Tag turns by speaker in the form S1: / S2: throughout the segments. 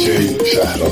S1: دیجی شهرام.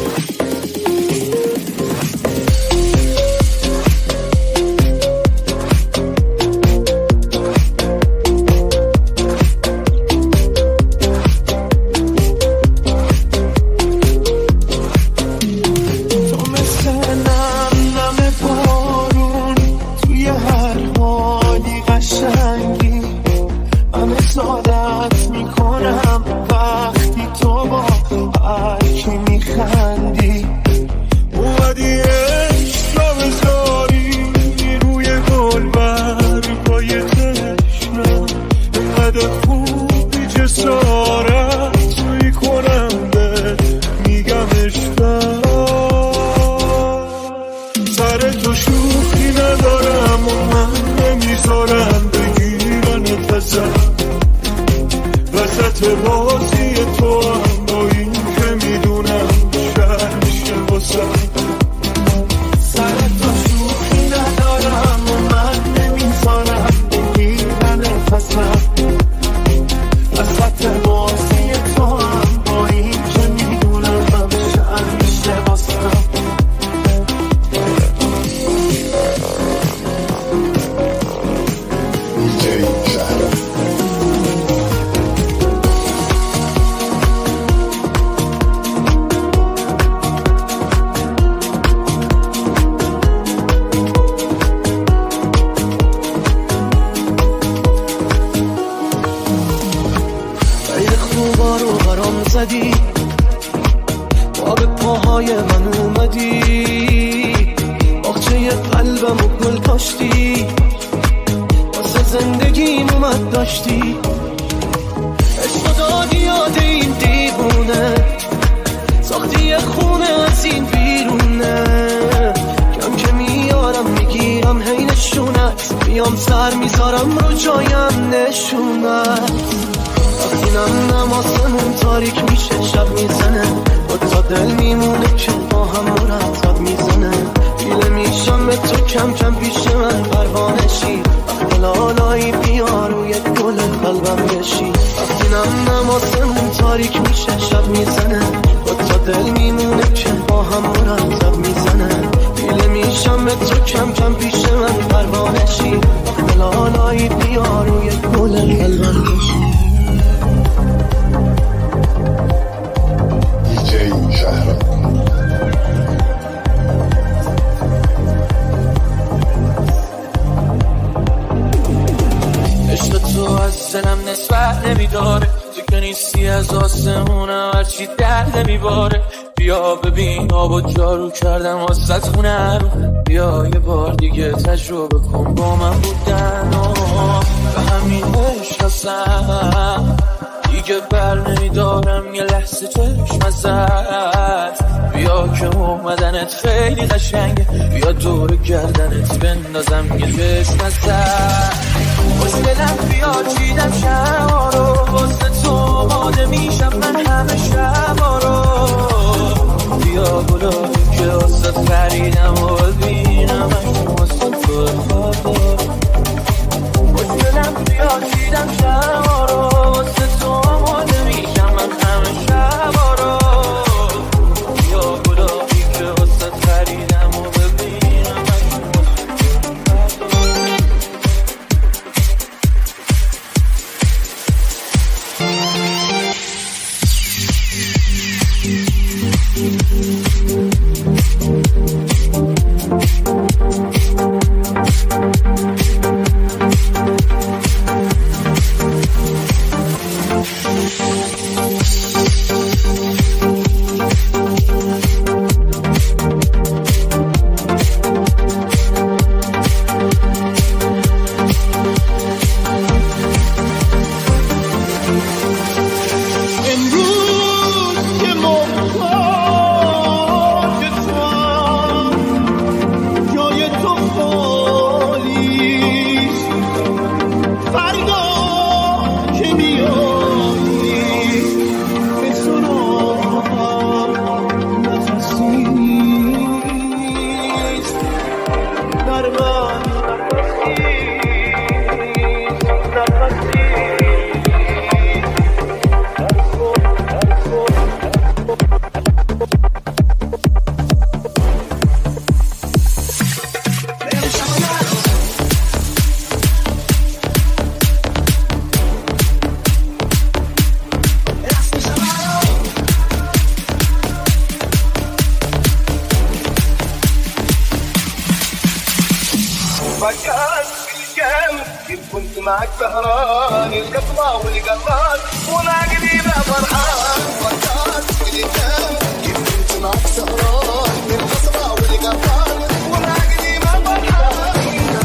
S1: معك سهران القطمة والقطار وناقدي لا فرحان فرحان ولدان كيف كنت معك سهران القطمة والقطار وناقدي ما فرحان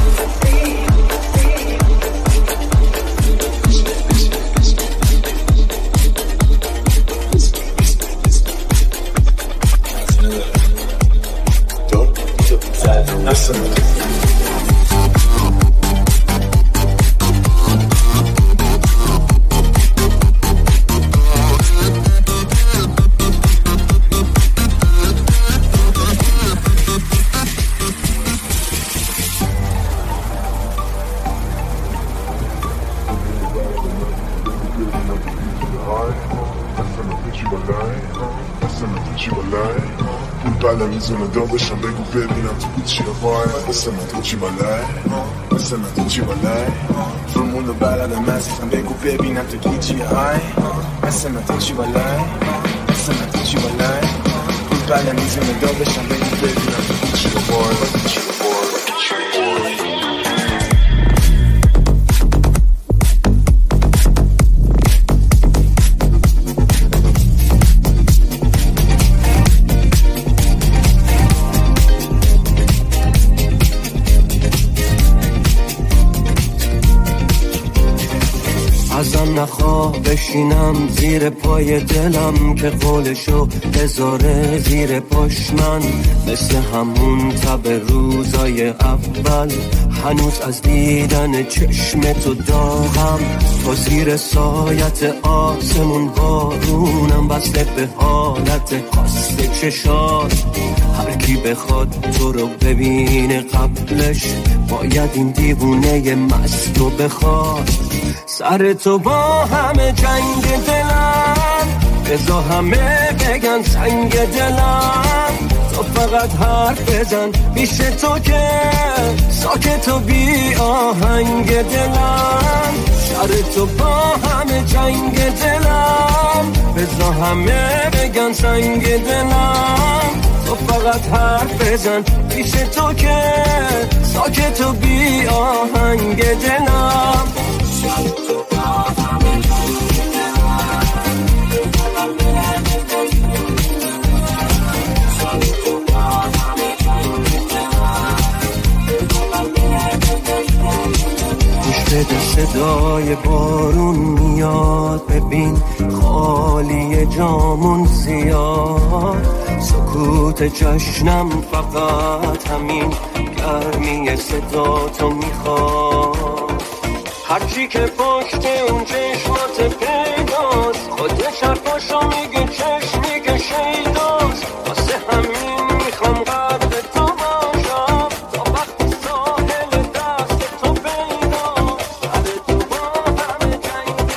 S2: la mise en odeur de chambre coupée, bien un tout petit boy. Listen to tu balai, listen to tu balai. Tout le monde balade à masse, chambre coupée, bien un tout petit high. Listen to tu balai, listen to tu balai. Tout la mise en odeur de chambre coupée, bien un tout petit boy.
S3: ازم نخواه بشینم زیر پای دلم که قولشو بذاره زیر پاش من مثل همون تب روزای اول هنوز از دیدن چشم تو داغم تو زیر سایت آسمون بارونم بسته به حالت خسته چشات هر کی بخواد تو رو ببینه قبلش باید این دیوونه مست رو بخواد سر تو با همه جنگ دلم بذار همه بگن سنگ دلم تو فقط حرف بزن پیش تو که ساکت و بی آهنگ دلم سر تو با همه جنگ دلم بذار همه بگن سنگ دلم تو فقط حرف بزن پیش تو که ساکت و بی آهنگ دلم بده صدای بارون میاد ببین خالی جامون زیاد سکوت جشنم فقط همین گرمی صدا تو میخواد هرچی که پشت اون چشمات پیداست خودش حرفاشو میگه چشم میگه شیداست واسه همین میخوام قبل تو باشم تا وقتی ساحل دست تو پیداست سر تو با همه جنگ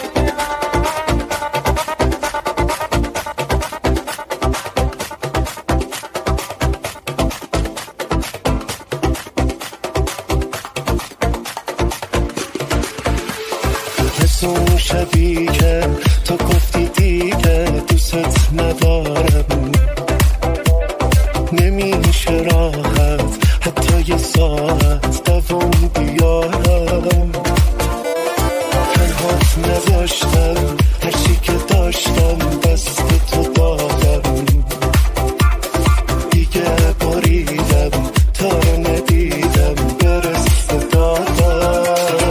S4: اون شبی که تو گفتی دیگه دوست ندارم نمیشه راحت حتی یه ساعت دوام بیارم تنهات نذاشتم هرچی که داشتم دست تو دادم دیگه باریدم تا رو ندیدم برسه دادم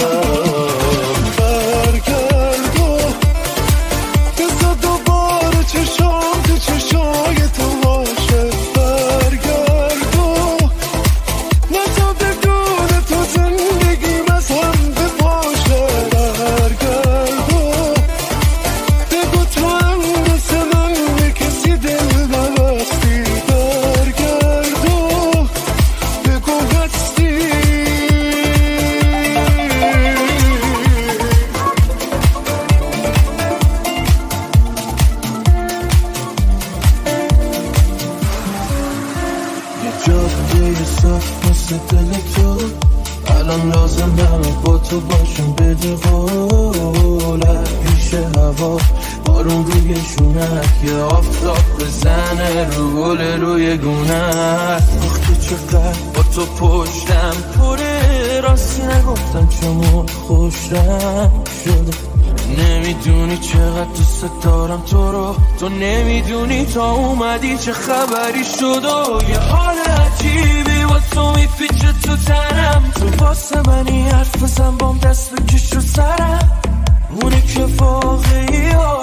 S4: الان لازمه با تو باشم بده قولت پیش هوا بارون روی شونت یه آفتاب بزنه روی گونت وقتی چقدر با تو پشتم پره ولی راستی نگفتم چون خوش رنگ شده. نمیدونی چقدر دوست دارم تو رو، تو نمیدونی تا اومدی چه خبری شد و یه حال عجیبی واسه میپیچه تو تنم. تو واسه منی حرف بزن بام دست بکش رو سرم، اونه که واقعی ها